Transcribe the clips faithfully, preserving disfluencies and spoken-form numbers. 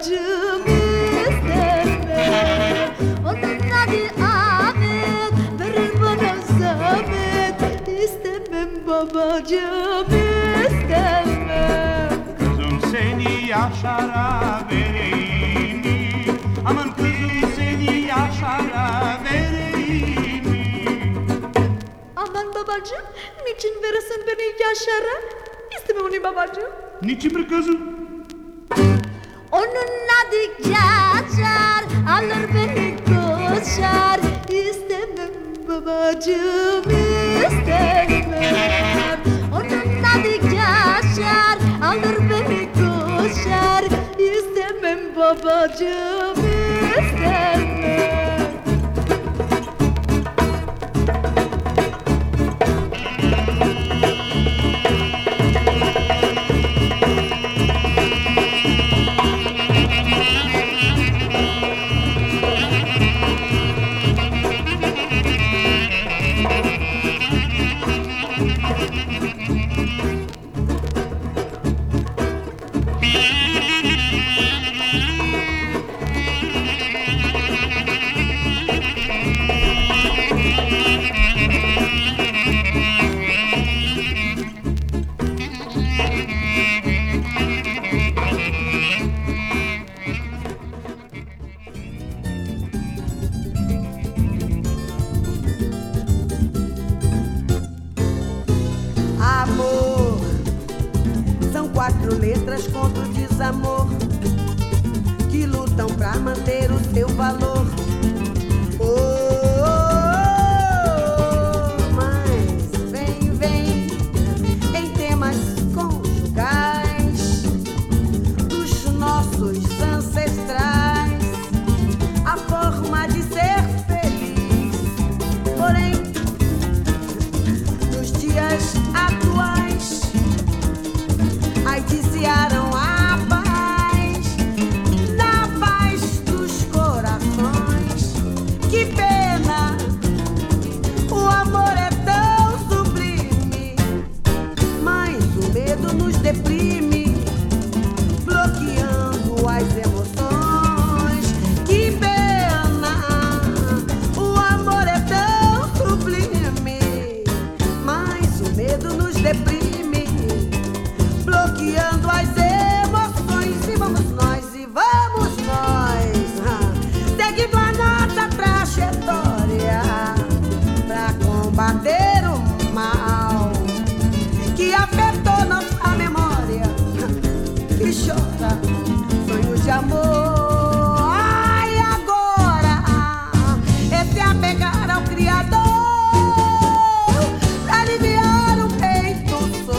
babacığım isteme. Onun adı Ahmet, verir bana zahmet. İstemem babacığım istemem. Kızım seni Yaşar'a vereyim, aman kızım seni Yaşar'a vereyim. Aman babacığım, niçin verirsin beni Yaşar'a? İstemem onu babacığım. Niçin bir kızım? Onun adı Yaşar, alır beni koşar. İstemem babacığım istemem. Onun adı Yaşar, alır beni koşar. İstemem babacığım istemem. Quatro letras contra o desamor que lutam pra manter o seu valor. Oh, oh, oh, mas vem, vem em temas conjugais dos nossos ancestrais, a forma de ser feliz. Porém, nos dias atuais aiticiaram a paz, na paz dos corações. Que pena, o amor é tão sublime, mas o medo nos deprime, bloqueando as emoções. Que pena, o amor é tão sublime, mas o medo nos deprime, bloqueando as emoções. E vamos nós, e vamos nós, seguindo a nossa trajetória pra combater o mal que afetou nossa memória, que chora sonhos de amor. Ai, agora é se apegar ao Criador pra aliviar o peito.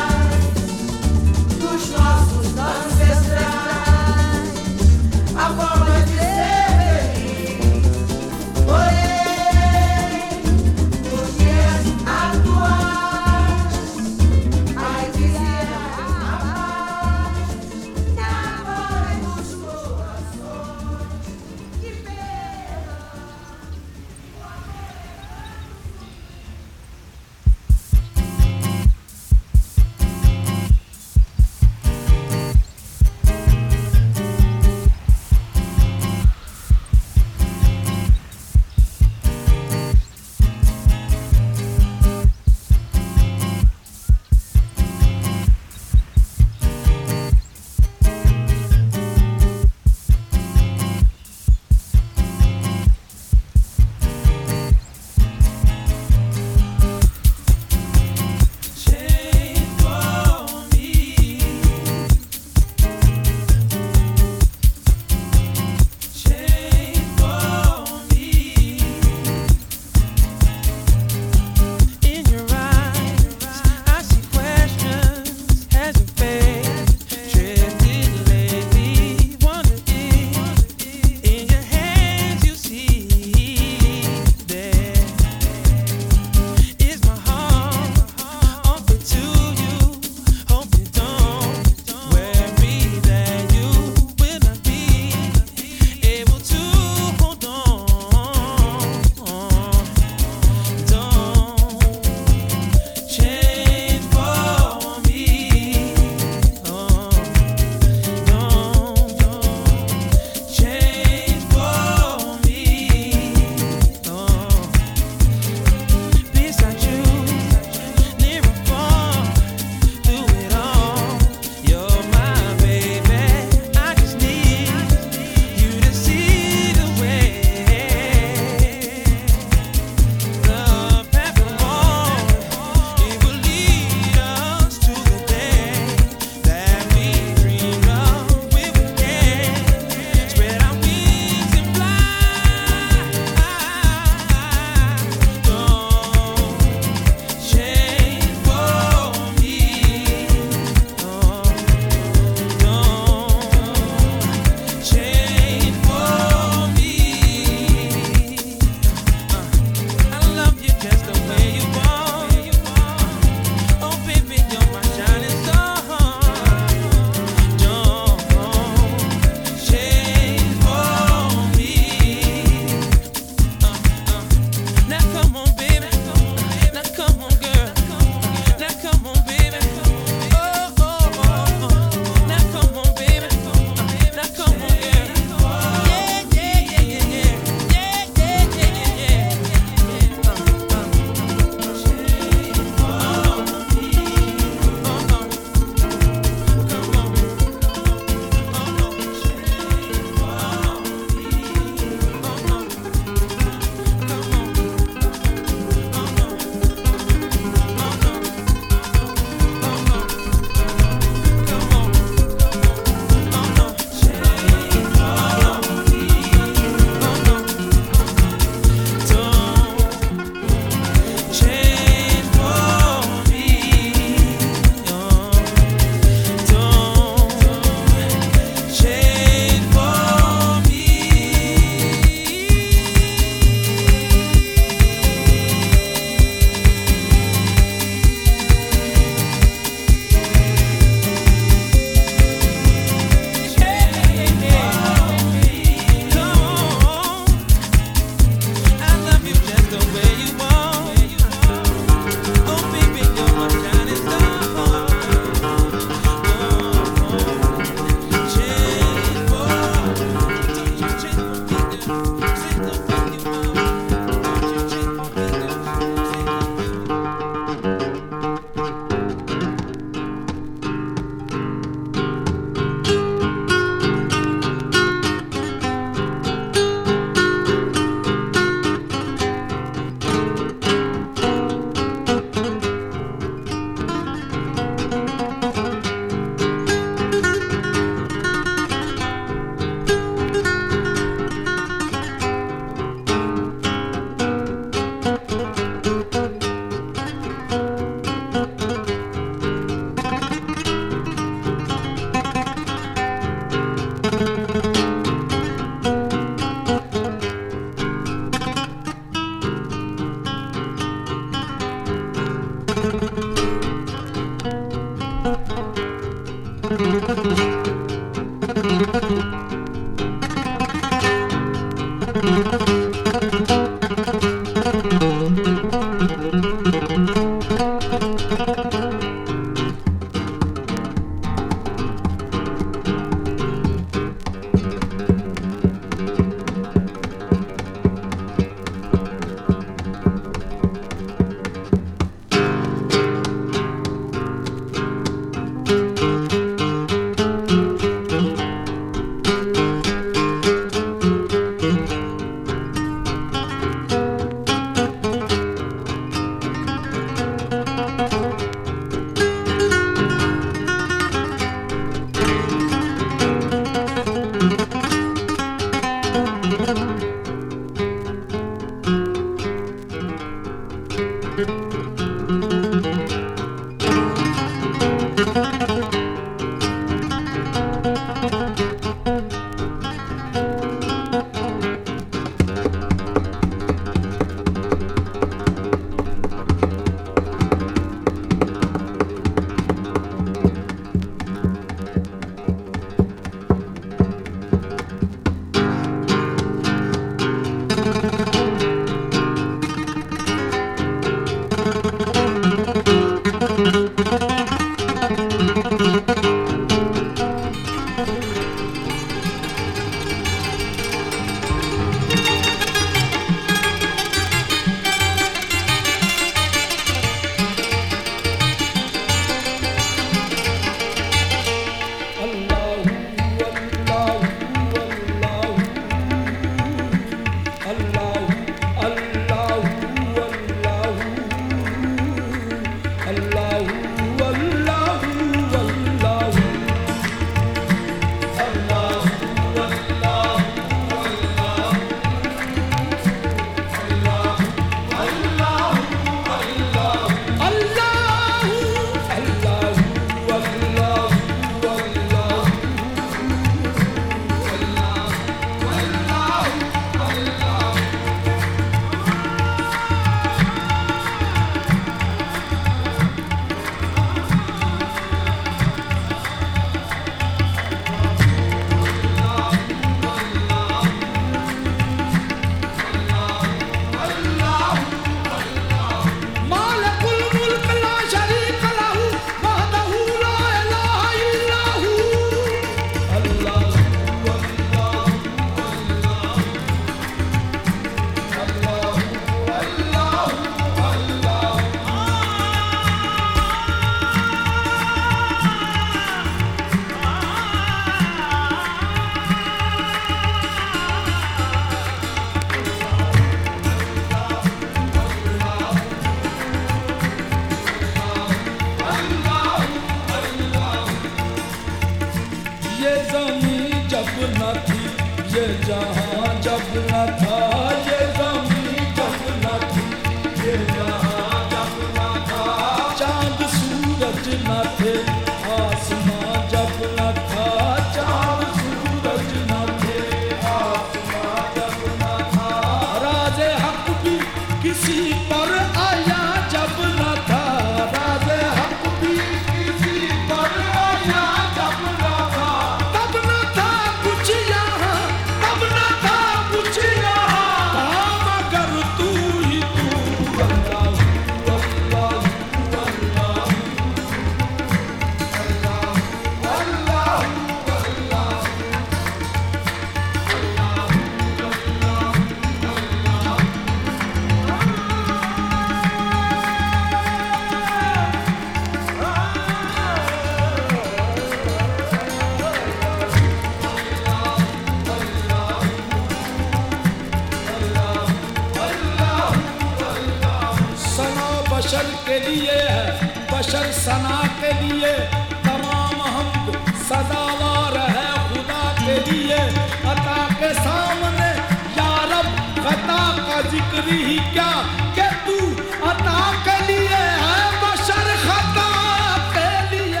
बशर के लिए है, बशर सना के लिए तमाम हम सदावार है खुदा के लिए। अता के सामने या रब खता का जिक्र ही क्या कि तू अता के लिए है, बशर खता के लिए।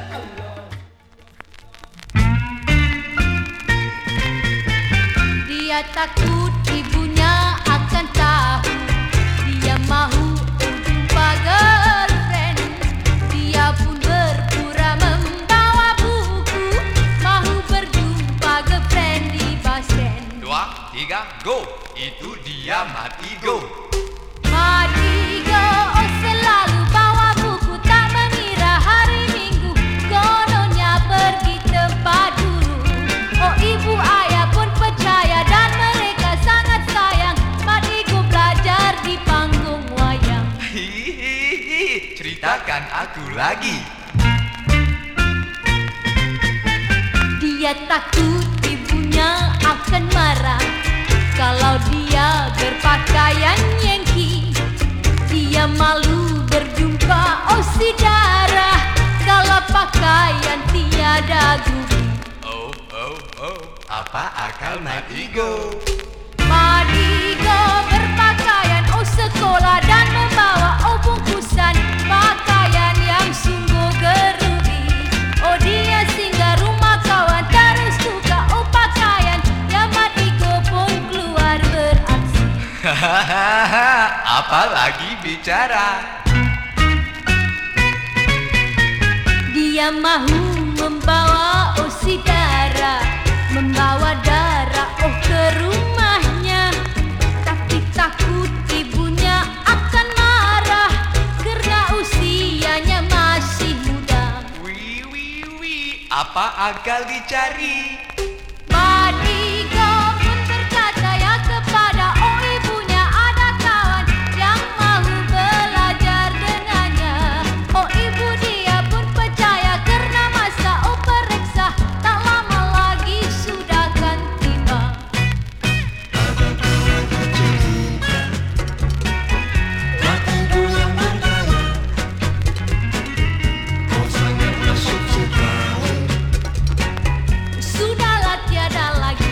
Dia takut ibunya akan tahu, dia mahu jumpa girlfriend. Dia pun berpura membawa buku, mahu berjumpa girlfriend di bus stand. Dua, tiga, go! Itu dia Matigo. Matigo, oh selalu bawa buku, tak mengira hari Minggu kononnya pergi tempat dulu. Oh ibu ayah pun percaya dan mereka sangat sayang. Matigo belajar di panggung wayang. Hihihi, ceritakan aku lagi. Dia takut ibunya akan marah kalau dia berpakaian Yankee. Dia malu berjumpa oh si darah kalau pakaian tiada gigi. Oh, oh, oh, apa akal Matigo? Matigo berpakaian oh sekolah dan membawa oh Apa lagi bicara? Dia mahu membawa oh si Dara, membawa Dara oh ke rumahnya, tapi takut ibunya akan marah karena usianya masih muda. Wih, wih, wih, apa akal dicari? Badigo pun berkata ya kepada oh ibunya, ada kawan yang mahu belajar dengannya. Oh ibu dia pun percaya karena masa oh periksa tak lama lagi sudah akan tiba. Sudahlah tiada lagi.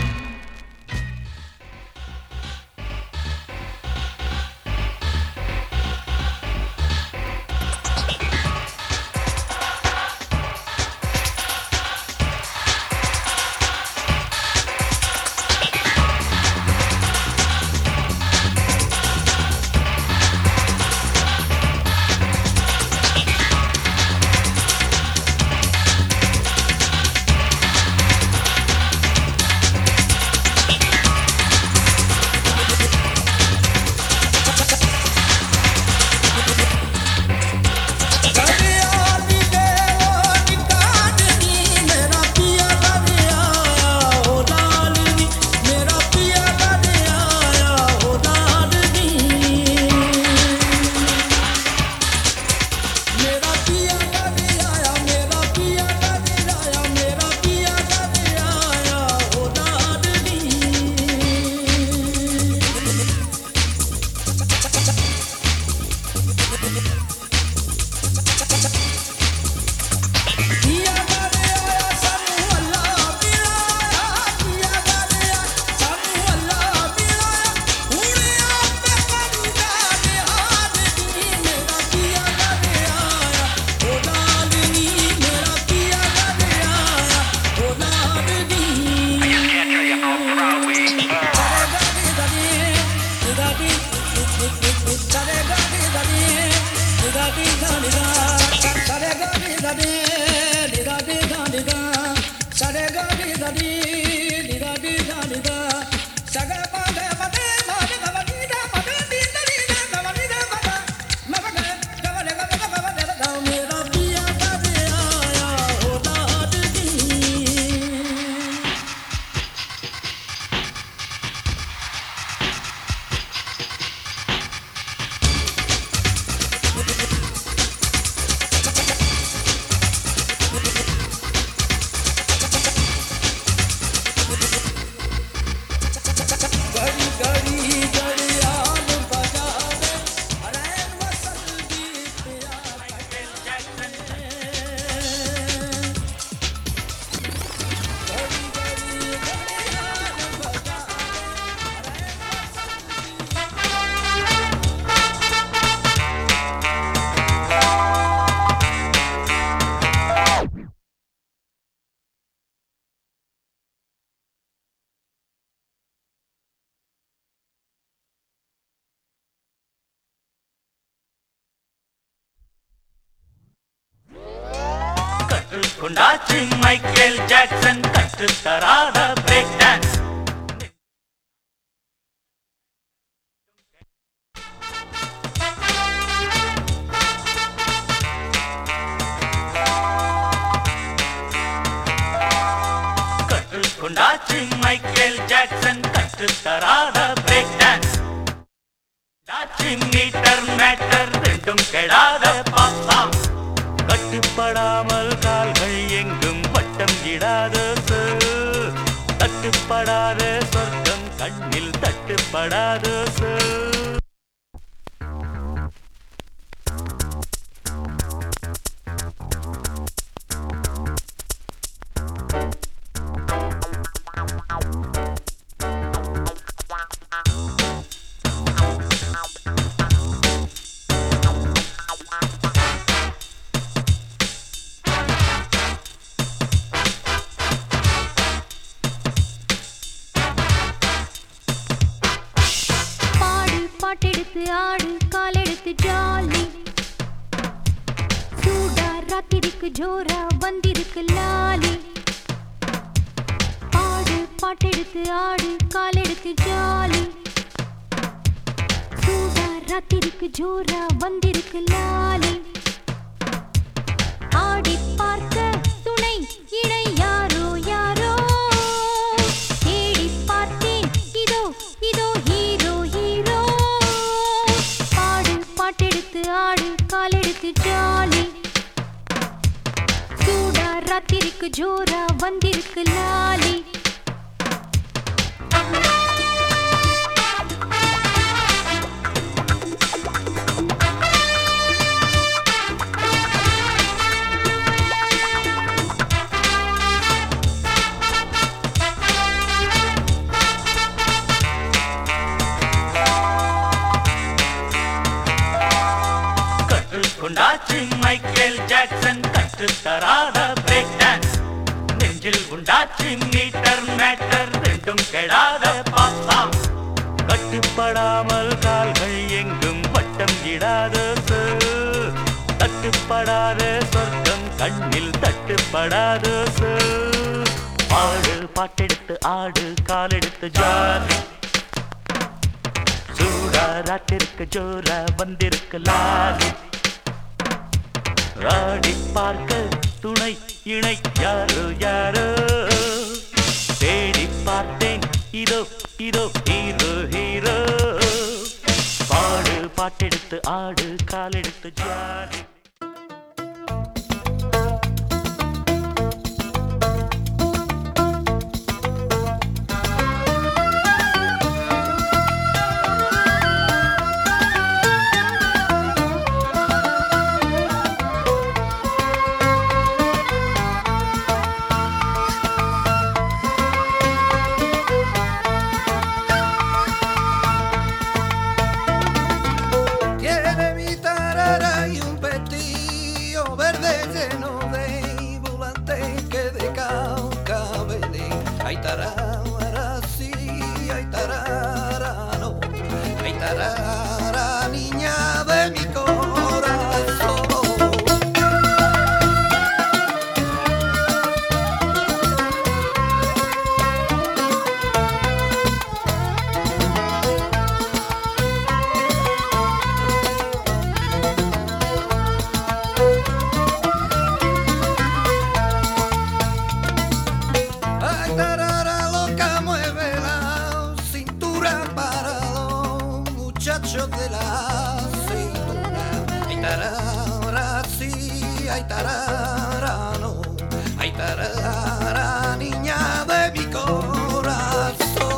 கொண்டாச்சு Michael Jackson கற்று தராத break dance. கற்று கொண்டாச்சு Michael Jackson கற்று தராத break dance. டாச்சு meter matter ரெண்டும் கெடாத பாப்பாம். கட்டுப்படாமல் கால்கள் எங்கும் வட்டம் இடாத சொல். தட்டுப்படாத சொர்க்கம் கண்ணில் தட்டுப்படாத சொல். Bye. பாட்டெடுத்து ஆடு காலெடுத்து ஜாலி சூடா ராத்திரிக்கு ஜோரா வந்திருக்கு லாலி ஆடு பாட்டெடுத்து ஆடு காலெடுத்து ஜாலி சூடா ராத்திரிக்கு ஜோரா வந்திருக்கு லாலி ஆடி பார்க்க துணை இணை யாரோ யாரோ தேடி பார்த்தேன் இதோ இதோ ஹீரோ ஹீரோ பாடு பாட்டெடுத்து ஆடு காலெடுத்து ஜாலி சூடா ராத்திரிக்கு ஜோரா வந்திருக்கு லாலி உண்டாச்சு மைக்கேல் ஜாக்சன் கற்று தராத பிரேக் டான்ஸ் நெஞ்சில் உண்டாச்சு மீட்டர் மேட்டர் ரெண்டும் கெடாத பாப்பாம் கட்டுப்படாமல் கால்கள் எங்கும் வட்டம் இடாத தட்டுப்படாத சொர்க்கம் கண்ணில் தட்டுப்படாத ஆடு பாட்டெடுத்து ஆடு காலெடுத்து ஜாலி சூடா ராட்டிற்கு ஜோரா வந்திருக்கு லாலி ராடி பார்க்க துணை இணை யாரோ யாரோ தேடி பார்த்தேன் இதோ இதோ ஹீரோ ஹீரோ பாடு பாட்டெடுத்து ஆடு காலெடுத்து jolly De la aceituna, ay tarara, sí, ay tarara, no, ay tarara, niña de mi corazón.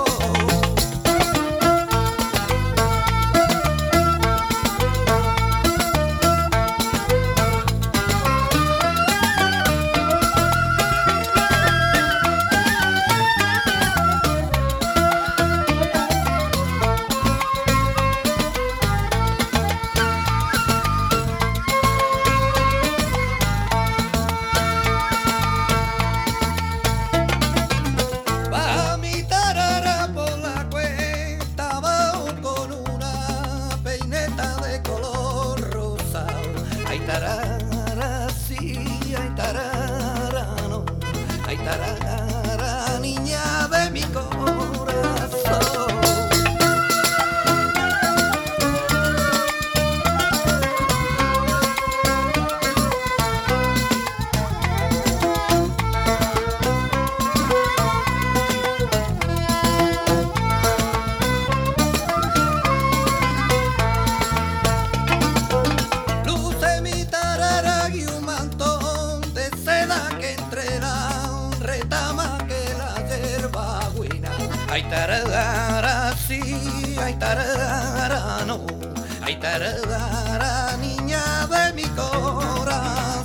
Ay tarara, sí, ay tarara, no, ay tarara, niña de mi corazón.